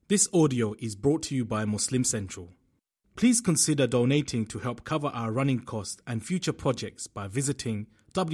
This audio is brought to you by Muslim Central. Please consider donating to help cover our running costs and future projects by visiting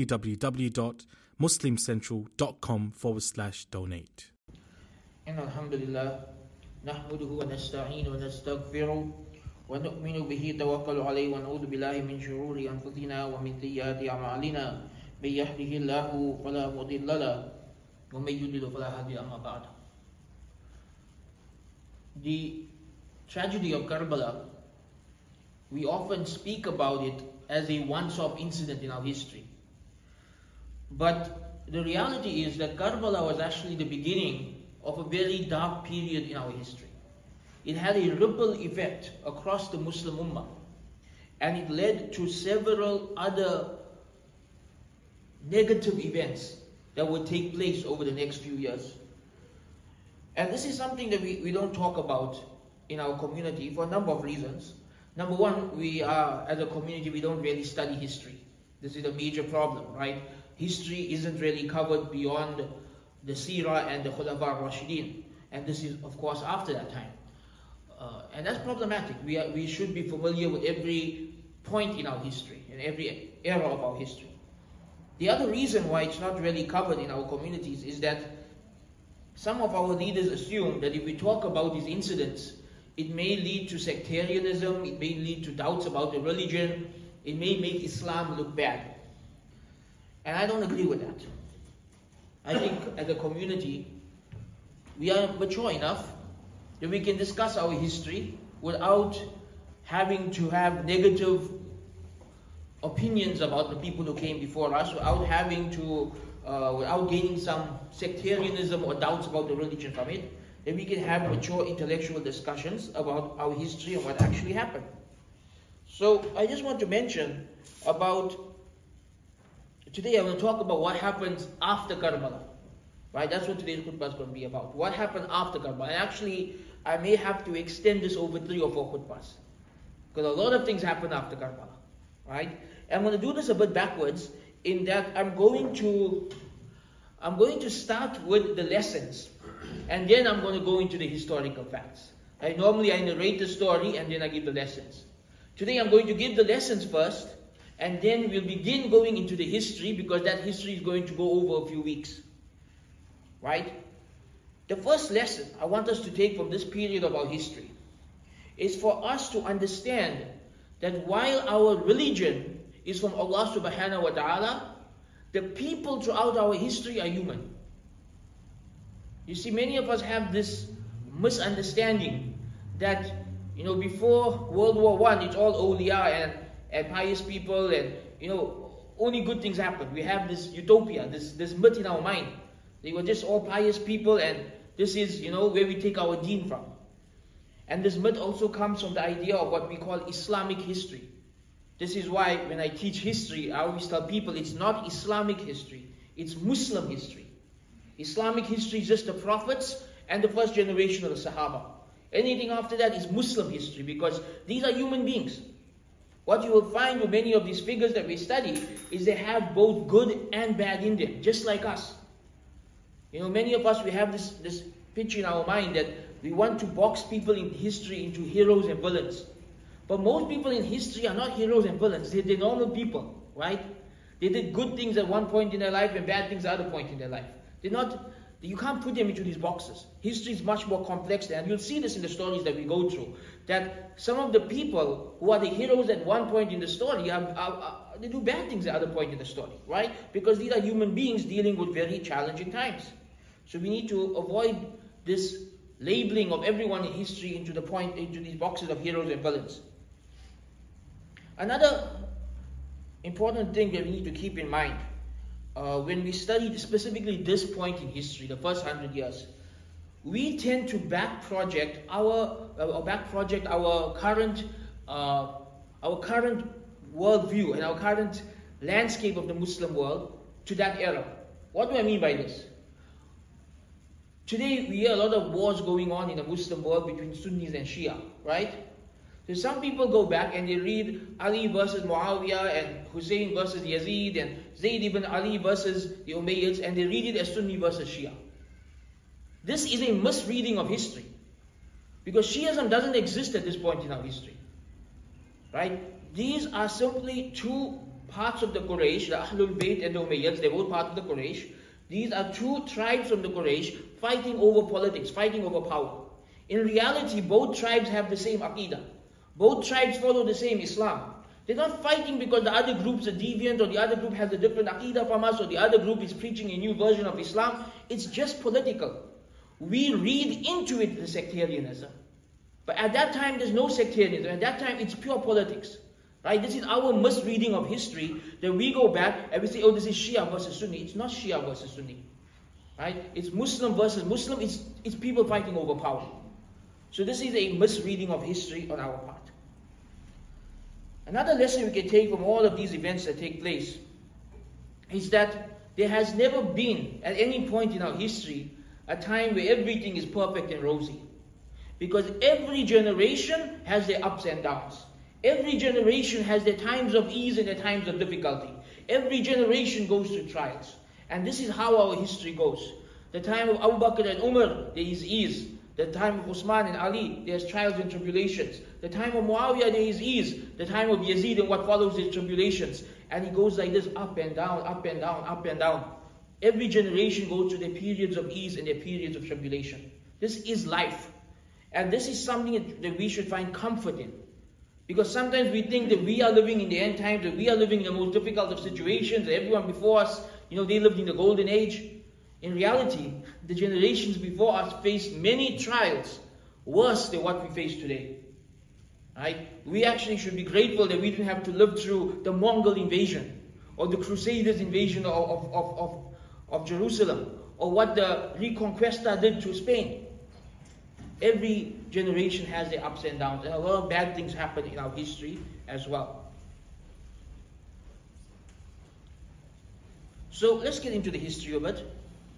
www.muslimcentral.com/donate. Alhamdulillah, nahmaduhu wa nasta'inu wa nastaghfiruh wa nu'minu bihi tawakkalu alayhi wa na'udhu billahi min shururi anfusina wa min sayyiati a'malina. May yahdihillahu fala mudilla lahu wa may yudlil fala hadiya lahu. Amma ba'd. The tragedy of Karbala, we often speak about it as a once-off incident in our history. But the reality is that Karbala was actually the beginning of a very dark period in our history. It had a ripple effect across the Muslim Ummah, and it led to several other negative events that would take place over the next few years. And this is something that we don't talk about in our community for a number of reasons. Number one, as a community, we don't really study history. This is a major problem, right? History isn't really covered beyond the Seerah and the Khulafa Rashidin. And this is, of course, after that time. And that's problematic. We should be familiar with every point in our history, and every era of our history. The other reason why it's not really covered in our communities is that some of our leaders assume that if we talk about these incidents, it may lead to sectarianism, it may lead to doubts about the religion, it may make Islam look bad. And I don't agree with that. I think as a community, we are mature enough that we can discuss our history without having to have negative opinions about the people who came before us, without gaining some sectarianism or doubts about the religion from it. Then we can have mature intellectual discussions about our history and what actually happened. So I just want to mention today I will talk about what happens after Karbala. Right? That's what today's khutbah is going to be about. What happened after Karbala. And actually, I may have to extend this over 3 or 4 khutbahs, because a lot of things happened after Karbala. Right? I'm going to do this a bit backwards, in that I'm going to start with the lessons, and then I'm going to go into the historical facts. Normally I narrate the story and then I give the lessons. Today I'm going to give the lessons first, and then we'll begin going into the history, because that history is going to go over a few weeks. Right? The first lesson I want us to take from this period of our history is for us to understand that while our religion is from Allah subhanahu wa ta'ala, the people throughout our history are human. You see, many of us have this misunderstanding that, before World War I, it's all awliya and pious people, and, only good things happen. We have this utopia, this myth in our mind. They were just all pious people, and this is, where we take our deen from. And this myth also comes from the idea of what we call Islamic history. This is why when I teach history, I always tell people it's not Islamic history, it's Muslim history. Islamic history is just the prophets and the first generation of the Sahaba. Anything after that is Muslim history, because these are human beings. What you will find with many of these figures that we study is they have both good and bad in them, just like us. Many of us, we have this picture in our mind that we want to box people in history into heroes and villains. But most people in history are not heroes and villains. They're normal people, right? They did good things at one point in their life and bad things at other point in their life. You can't put them into these boxes. History is much more complex, and you'll see this in the stories that we go through, that some of the people who are the heroes at one point in the story, they do bad things at other point in the story, right? Because these are human beings dealing with very challenging times. So we need to avoid this labeling of everyone in history into these boxes of heroes and villains. Another important thing that we need to keep in mind when we study specifically this point in history, the first 100 years, we tend to back project our current worldview and our current landscape of the Muslim world to that era. What do I mean by this? Today we hear a lot of wars going on in the Muslim world between Sunnis and Shia, right? So some people go back and they read Ali versus Muawiyah and Hussein versus Yazid and Zayd ibn Ali versus the Umayyads, and they read it as Sunni versus Shia. This is a misreading of history. Because Shiism doesn't exist at this point in our history. Right? These are simply two parts of the Quraysh, the Ahlul Bayt and the Umayyads, they're both part of the Quraysh. These are two tribes from the Quraysh fighting over politics, fighting over power. In reality, both tribes have the same Aqidah. Both tribes follow the same Islam. They're not fighting because the other group's are deviant, or the other group has a different Aqidah from us, or the other group is preaching a new version of Islam. It's just political. We read into it the sectarianism. But at that time, there's no sectarianism. At that time, it's pure politics. Right? This is our misreading of history, that we go back and we say, oh, this is Shia versus Sunni. It's not Shia versus Sunni. Right? It's Muslim versus Muslim. It's people fighting over power. So this is a misreading of history on our part. Another lesson we can take from all of these events that take place is that there has never been, at any point in our history, a time where everything is perfect and rosy. Because every generation has their ups and downs. Every generation has their times of ease and their times of difficulty. Every generation goes through trials. And this is how our history goes. The time of Abu Bakr and Umar, there is ease. The time of Uthman and Ali, there's trials and tribulations. The time of Muawiyah, there is ease. The time of Yazid and what follows is tribulations. And it goes like this, up and down, up and down, up and down. Every generation goes through their periods of ease and their periods of tribulation. This is life. And this is something that we should find comfort in. Because sometimes we think that we are living in the end times, that we are living in the most difficult of situations, that everyone before us, they lived in the golden age. In reality, the generations before us faced many trials worse than what we face today. Right? We actually should be grateful that we didn't have to live through the Mongol invasion, or the Crusaders' invasion of Jerusalem, or what the Reconquista did to Spain. Every generation has their ups and downs, and a lot of bad things happen in our history as well. So let's get into the history of it.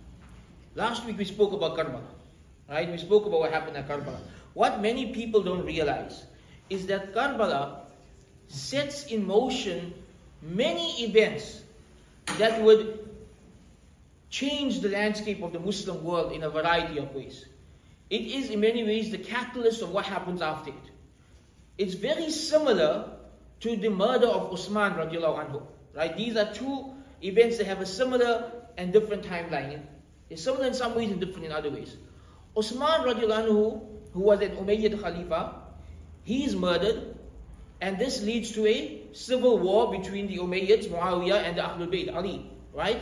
Last week we spoke about Karbala, right? We spoke about what happened at Karbala. What many people don't realize is that Karbala sets in motion many events that would change the landscape of the Muslim world in a variety of ways. It is in many ways the catalyst of what happens after it. It's very similar to the murder of Uthman radiallahu anhu. Right? These are two events that have a similar and different timeline. It's similar in some ways and different in other ways. Uthman radiallahu anhu, who was an Umayyad Khalifa, he is murdered, and this leads to a civil war between the Umayyads, Muawiyah, and the Ahlul Bayt, Ali. Right?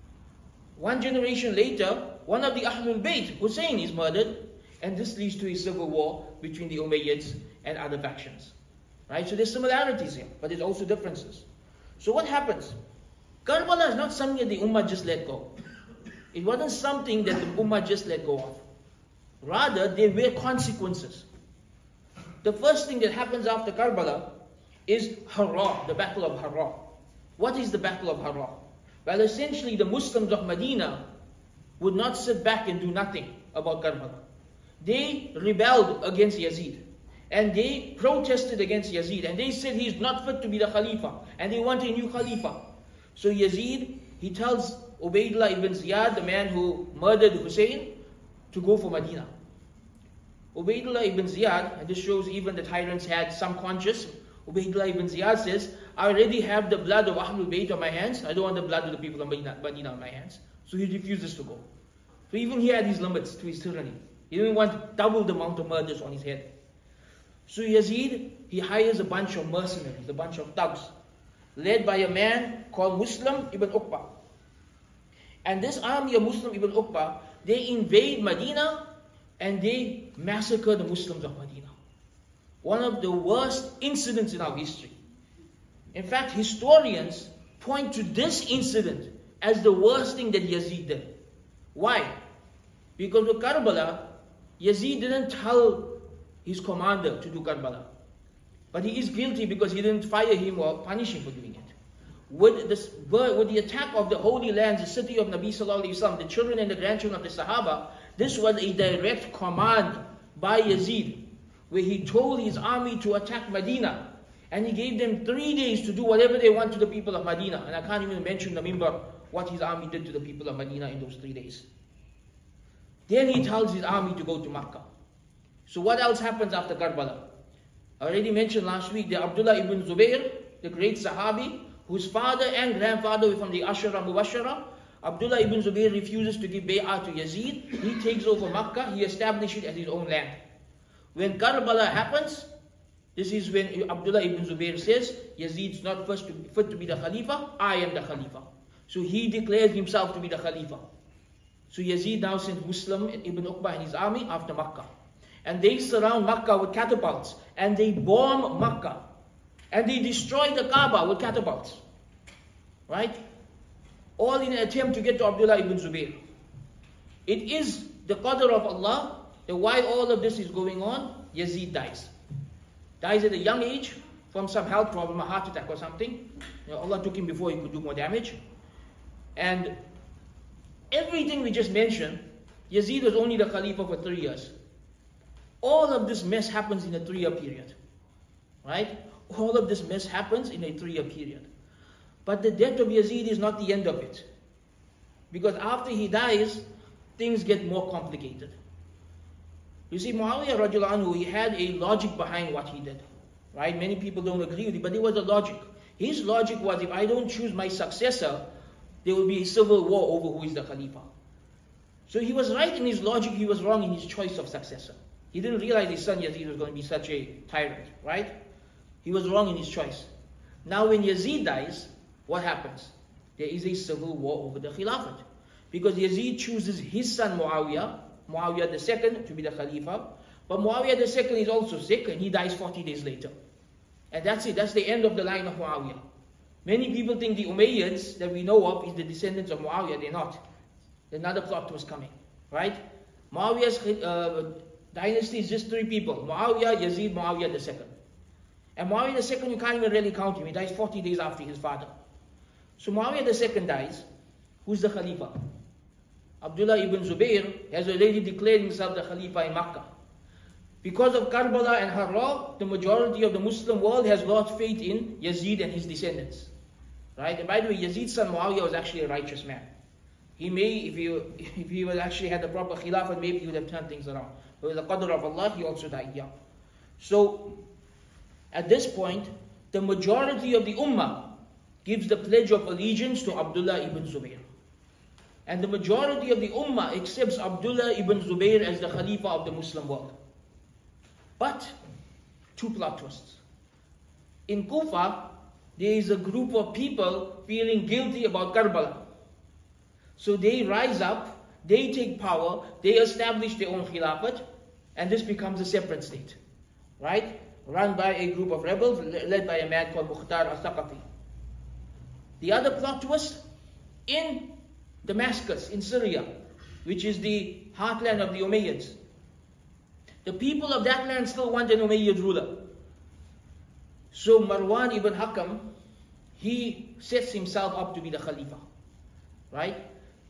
One generation later, one of the Ahlul Bayt, Hussein, is murdered, and this leads to a civil war between the Umayyads and other factions. Right? So there's similarities here, but there's also differences. So what happens? Karbala is not something that the Ummah just let go. It wasn't something that the Ummah just let go of. Rather, there were consequences. The first thing that happens after Karbala is Hara, the Battle of Hara. What is the Battle of Hara? Well, essentially the Muslims of Medina would not sit back and do nothing about Karbala. They rebelled against Yazid. And they protested against Yazid. And they said he's not fit to be the Khalifa. And they want a new Khalifa. So Yazid, he tells Ubaidullah ibn Ziyad, the man who murdered Hussein, to go for Medina. Ubaidullah ibn Ziyad, and this shows even the tyrants had some conscience. Ubaidullah ibn Ziyad says, I already have the blood of Ahlul Bayt on my hands. I don't want the blood of the people of Medina on my hands. So he refuses to go. So even he had his limits to his tyranny. He didn't want double the amount of murders on his head. So Yazid, he hires a bunch of mercenaries, a bunch of thugs, led by a man called Muslim ibn Uqba. And this army of Muslim ibn Uqba, they invade Medina and they massacre the Muslims of Medina. One of the worst incidents in our history. In fact, historians point to this incident as the worst thing that Yazid did. Why? Because with Karbala, Yazid didn't tell his commander to do Karbala. But he is guilty because he didn't fire him or punish him for doing it. With the attack of the Holy Lands, the city of Nabi Sallallahu Alaihi Wasallam, the children and the grandchildren of the Sahaba, this was a direct command by Yazid, where he told his army to attack Medina. And he gave them 3 days to do whatever they want to the people of Medina. And I can't even mention the minbar, what his army did to the people of Medina in those 3 days. Then he tells his army to go to Makkah. So So what else happens after Karbala? I already mentioned last week that Abdullah ibn Zubayr, the great Sahabi, whose father and grandfather were from the Ashara Mubashara, Abdullah ibn Zubayr refuses to give bay'ah to Yazid. He takes over Makkah, he establishes it as his own land. When Karbala happens, this is when Abdullah ibn Zubayr says, Yazid's not fit to be the Khalifa, I am the Khalifa. So he declares himself to be the Khalifa. So Yazid now sends Muslim ibn Uqba and his army after Makkah. And they surround Makkah with catapults. And they bomb Makkah. And they destroy the Kaaba with catapults. Right? All in an attempt to get to Abdullah ibn Zubayr. It is the qadr of Allah that while all of this is going on, Yazid dies. Dies at a young age from some health problem, a heart attack or something. Allah took him before he could do more damage. And everything we just mentioned, Yazid was only the Khalifa for 3 years. All of this mess happens in a 3-year period. Right? All of this mess happens in a 3-year period. But the death of Yazid is not the end of it. Because after he dies, things get more complicated. You see, Muawiyah radiallahu anhu, he had a logic behind what he did. Right? Many people don't agree with it, but there was a logic. His logic was, if I don't choose my successor, there will be a civil war over who is the Khalifa. So he was right in his logic, he was wrong in his choice of successor. He didn't realize his son Yazid was going to be such a tyrant, right? He was wrong in his choice. Now when Yazid dies, what happens? There is a civil war over the Khilafat. Because Yazid chooses his son Muawiyah II to be the Khalifa. But Muawiyah II is also sick and he dies 40 days later. And that's it, that's the end of the line of Muawiyah. Many people think the Umayyads that we know of is the descendants of Muawiyah. They're not. Another plot was coming, right? Muawiyah's dynasty is just 3 people. Muawiyah, Yazid, Muawiyah II. And Muawiyah II, you can't even really count him. He dies 40 days after his father. So Muawiyah II dies. Who's the Khalifa? Abdullah ibn Zubayr has already declared himself the Khalifa in Makkah. Because of Karbala and Harra, the majority of the Muslim world has lost faith in Yazid and his descendants. Right? And by the way, Yazid's son Muawiyah was actually a righteous man. He may, if he was actually had the proper Khilafah, maybe he would have turned things around. But with the qadr of Allah, he also died young. So, at this point, the majority of the Ummah gives the pledge of allegiance to Abdullah ibn Zubayr. And the majority of the Ummah accepts Abdullah ibn Zubayr as the Khalifa of the Muslim world. But, 2 plot twists. In Kufa, there is a group of people feeling guilty about Karbala. So they rise up, they take power, they establish their own Khilafat, and this becomes a separate state. Right? Run by a group of rebels, led by a man called Mukhtar al-Thaqafi. The other plot twist, in Damascus, in Syria, which is the heartland of the Umayyads, the people of that land still want an Umayyad ruler. So Marwan ibn Hakam, he sets himself up to be the Khalifa. Right?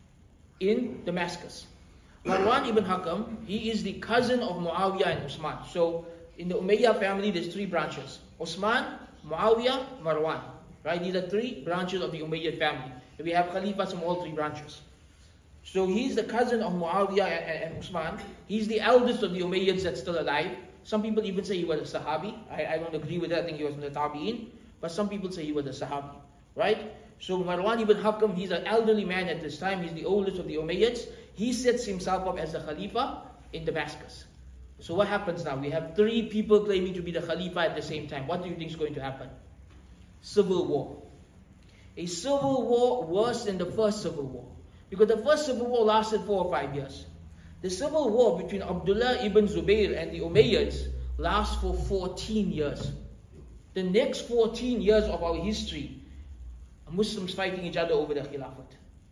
In Damascus. Marwan ibn Hakam, he is the cousin of Muawiyah and Usman. So in the Umayyah family, there's 3 branches. Usman, Muawiyah, Marwan. Right? These are 3 branches of the Umayyad family. We have Khalifas from all 3 branches. So he's the cousin of Muawiyah and Usman. He's the eldest of the Umayyads that's still alive. Some people even say he was a Sahabi. I don't agree with that. I think he was from the Tabi'in. But some people say he was a Sahabi. Right? So Marwan ibn Hakam, he's an elderly man at this time. He's the oldest of the Umayyads. He sets himself up as the Khalifa in Damascus. So what happens now? We have 3 people claiming to be the Khalifa at the same time. What do you think is going to happen? Civil war. A civil war worse than the first civil war. Because the first civil war lasted 4 or 5 years. The civil war between Abdullah ibn Zubayr and the Umayyads lasts for 14 years. The next 14 years of our history, Muslims fighting each other over the Khilafat.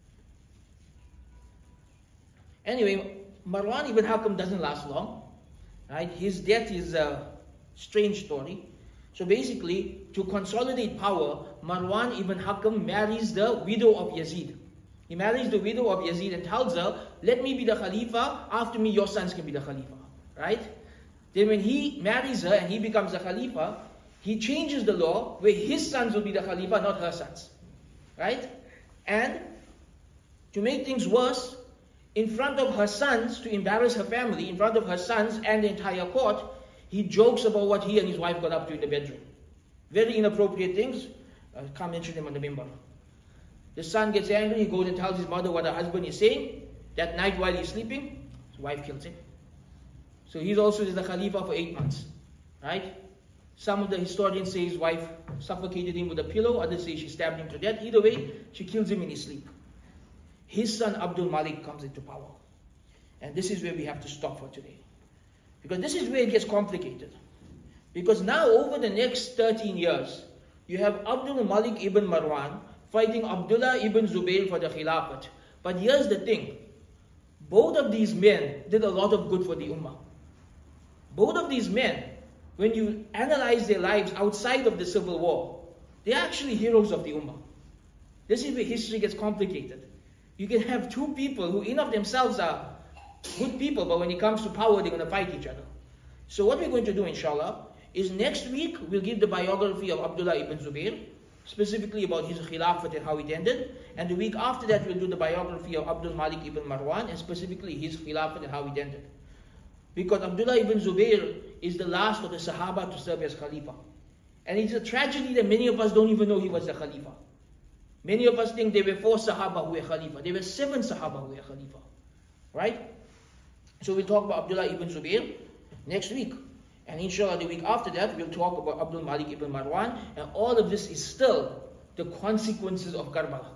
Anyway, Marwan ibn Hakam doesn't last long. Right? His death is a strange story. So basically, to consolidate power, Marwan ibn Hakam marries the widow of Yazid. He marries the widow of Yazid and tells her, let me be the Khalifa, after me your sons can be the Khalifa. Right? Then when he marries her and he becomes the Khalifa, he changes the law where his sons will be the Khalifa, not her sons. Right? And to make things worse, in front of her sons, to embarrass her family, in front of her sons and the entire court, he jokes about what he and his wife got up to in the bedroom. Very inappropriate things. I can't mention them on the minbar. The son gets angry, he goes and tells his mother what her husband is saying. That night while he's sleeping, his wife kills him. So he's also the Khalifa for 8 months. Right? Some of the historians say his wife suffocated him with a pillow, others say she stabbed him to death. Either way, she kills him in his sleep. His son Abdul Malik comes into power. And this is where we have to stop for today. Because this is where it gets complicated. Because now over the next 13 years, you have Abdul Malik ibn Marwan fighting Abdullah ibn Zubayr for the Khilafat. But here's the thing. Both of these men did a lot of good for the Ummah. Both of these men, when you analyze their lives outside of the civil war, they're actually heroes of the Ummah. This is where history gets complicated. You can have two people who in of themselves are good people, but when it comes to power, they're going to fight each other. So what we're going to do, inshallah, is next week we'll give the biography of Abdullah ibn Zubayr, specifically about his Khilafat and how it ended. And the week after that we'll do the biography of Abdul Malik ibn Marwan, and specifically his Khilafat and how it ended. Because Abdullah ibn Zubayr is the last of the Sahaba to serve as Khalifa. And it's a tragedy that many of us don't even know he was the Khalifa. Many of us think there were 4 Sahaba who were Khalifa. There were 7 Sahaba who were Khalifa. Right? So we'll talk about Abdullah ibn Zubayr next week. And inshallah the week after that we'll talk about Abdul Malik ibn Marwan. And all of this is still the consequences of Karbala.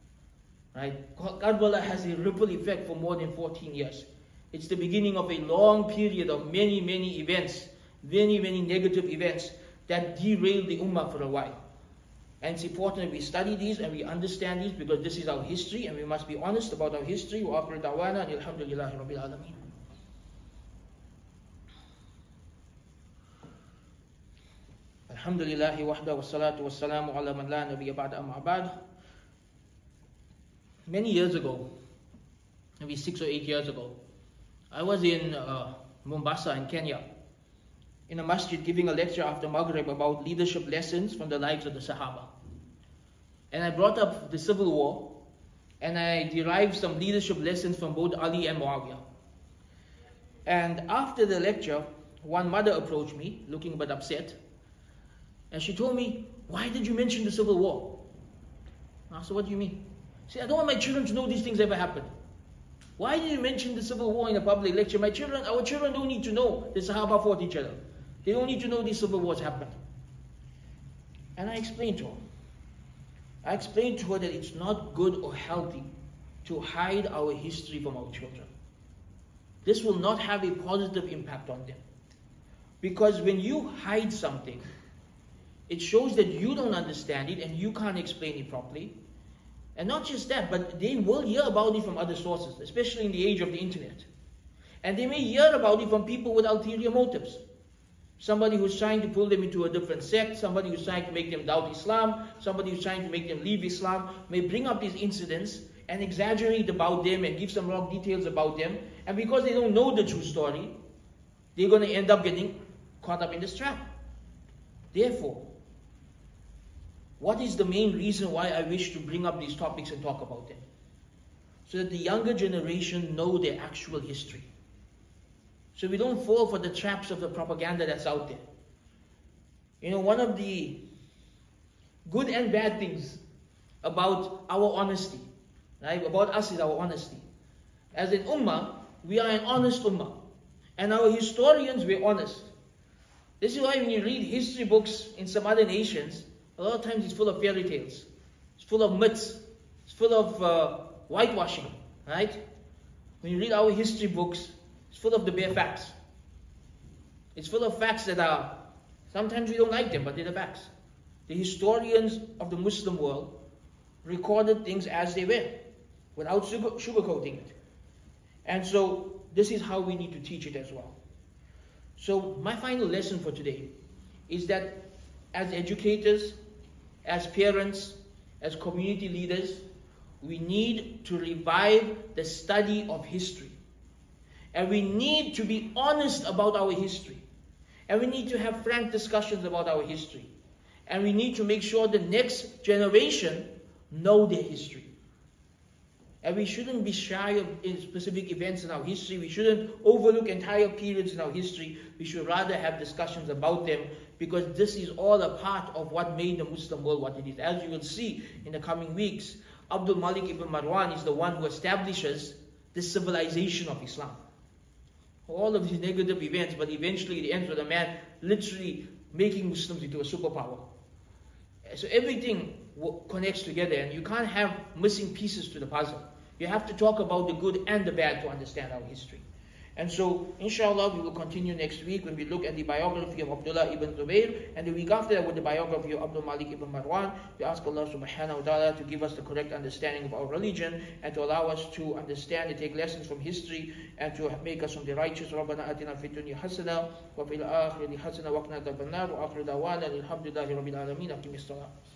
Right? Karbala has a ripple effect for more than 14 years. It's the beginning of a long period of many, many events, many, many negative events that derailed the Ummah for a while. And it's important that we study these and we understand these, because this is our history and we must be honest about our history. Wa akhiru da'wana and alhamdulillahi rabbil alameen. Alhamdulillahi wahda wa salatu wa salamu ala man la nabiyya ba'da amma ba'd. Many years ago, maybe 6 or 8 years ago, I was in Mombasa in Kenya, in a masjid giving a lecture after Maghrib about leadership lessons from the lives of the Sahaba. And I brought up the civil war, and I derived some leadership lessons from both Ali and Muawiyah. And after the lecture, one mother approached me, looking a bit upset, and she told me, "Why did you mention the civil war?" I said, "What do you mean?" She said, "I don't want my children to know these things ever happened. Why did you mention the civil war in a public lecture? Our children don't need to know the Sahaba fought each other. They don't need to know these civil wars happened." And I explained to her. I explained to her that it's not good or healthy to hide our history from our children. This will not have a positive impact on them. Because when you hide something, it shows that you don't understand it and you can't explain it properly. And not just that, but they will hear about it from other sources, especially in the age of the internet. And they may hear about it from people with ulterior motives. Somebody who's trying to pull them into a different sect, somebody who's trying to make them doubt Islam, somebody who's trying to make them leave Islam, may bring up these incidents and exaggerate about them and give some wrong details about them. And because they don't know the true story, they're going to end up getting caught up in this trap. Therefore, what is the main reason why I wish to bring up these topics and talk about them? So that the younger generation know their actual history. So we don't fall for the traps of the propaganda that's out there. You know, one of the good and bad things about our honesty, right? About us is our honesty. As an ummah, we are an honest ummah. And our historians were honest. This is why when you read history books in some other nations, a lot of times it's full of fairy tales. It's full of myths. It's full of whitewashing, right? When you read our history books, it's full of the bare facts. It's full of facts that are, sometimes we don't like them, but they're the facts. The historians of the Muslim world recorded things as they were, without sugarcoating it. And so, this is how we need to teach it as well. So, my final lesson for today is that as educators, as parents, as community leaders, we need to revive the study of history. And we need to be honest about our history. And we need to have frank discussions about our history. And we need to make sure the next generation know their history. And we shouldn't be shy of in specific events in our history. We shouldn't overlook entire periods in our history. We should rather have discussions about them, because this is all a part of what made the Muslim world what it is. As you will see in the coming weeks, Abdul Malik ibn Marwan is the one who establishes the civilization of Islam. All of these negative events, but eventually it ends with a man literally making Muslims into a superpower. So everything connects together, and you can't have missing pieces to the puzzle. You have to talk about the good and the bad to understand our history. And so, inshallah, we will continue next week when we look at the biography of Abdullah ibn Zubayr, and the week after that with the biography of Abdul Malik ibn Marwan. We ask Allah subhanahu wa ta'ala to give us the correct understanding of our religion, and to allow us to understand and take lessons from history, and to make us from the righteous. رَبَّنَا آتِنَا فِي الدُّنْيَا حَسَنَةً وَفِي الْآخِرَةِ حَسَنَةً وَقِنَا عَذَابَ النَّارِ وَآخِرُ دَعْوَانَا الْحَمْدُ لِلَّهِ رَبِّ الْعَالَمِينَ. أقم الصلاة.